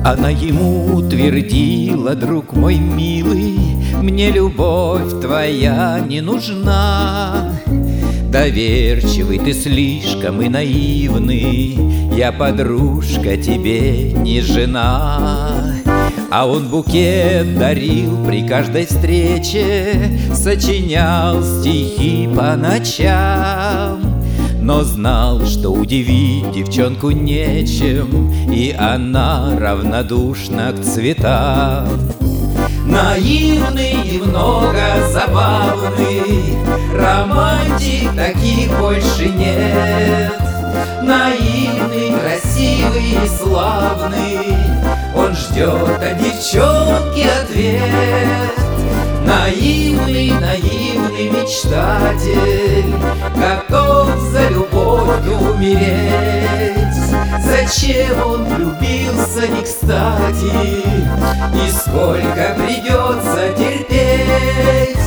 Она ему твердила: друг мой милый, мне любовь твоя не нужна. Доверчивый ты слишком и наивный, я, подружка, тебе не жена. А он букет дарил при каждой встрече, сочинял стихи по ночам. Но знал, что удивить девчонку нечем, и она равнодушна к цветам. Наивный, немного забавный, романтик, таких больше нет. Наивный, красивый и славный, он ждет от девчонки ответ. Наивный, наивный мечтатель, готов за любовь умереть. Зачем он влюбился не кстати, и сколько придется терпеть?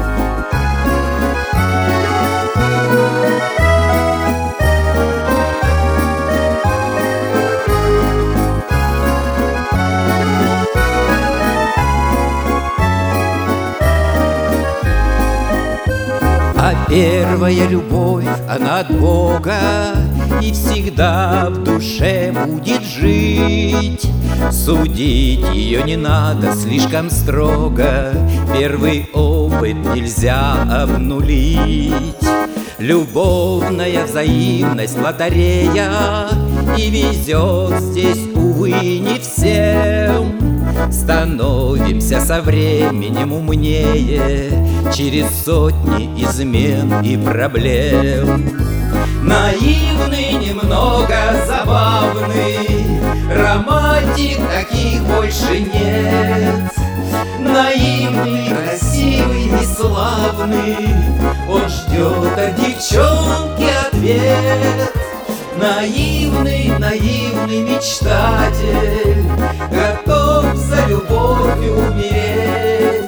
А первая любовь, она от Бога, и всегда в душе будет жить. Судить ее не надо слишком строго, первый опыт нельзя обнулить. Любовная взаимность лотерея, и везет здесь, увы, не всем. Становимся со временем умнее, через сотни измен и проблем. Наивный, немного забавный, романтик, таких больше нет. Наивный, красивый и славный, он ждет от девчонки ответ. Наивный, наивный мечтатель, готов за любовь умереть.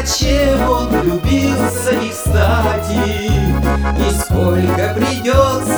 Зачем он влюбился не кстати, и сколько придется